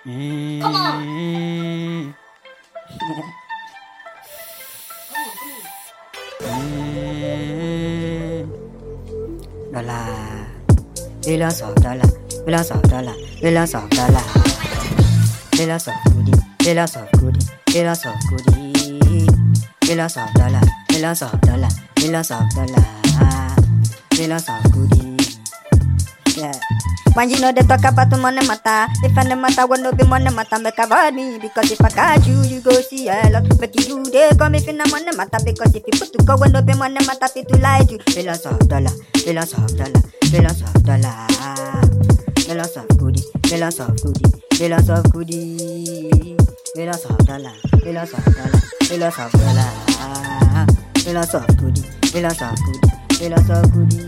Come on. Dollar, billions of dollar, billions of dollar, billions of dollar, billions of goodie, billions of goodie, billions of goodie, billions of dollar, billions of dollar, billions of dollar, billions of goodie. Yeah. When you know they talk about the money matter, if any matter when no be money matter, make avoid me. Because if I catch you, you go see a lot. Make you do they come if in the money matter. Because if you put to go when no be money matter, fit to lie to you. Billions of dollar, billions of dollar, billions of dollar, billions of goodie, billions of goodie, billions of goodie, billions of dollar, billions of dollar, billions of dollar, billions of goodie, billions of goodie, billions of goodie.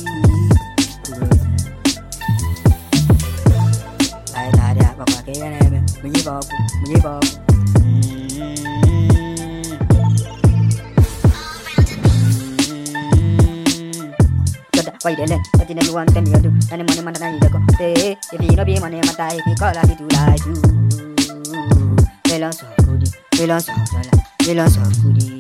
Why they let nothing everyone tell me to do? Any money man than you go pay. If you no be money matter, if you call I be to lie to. Billions of goodie, billions of dollar, billions of goodie.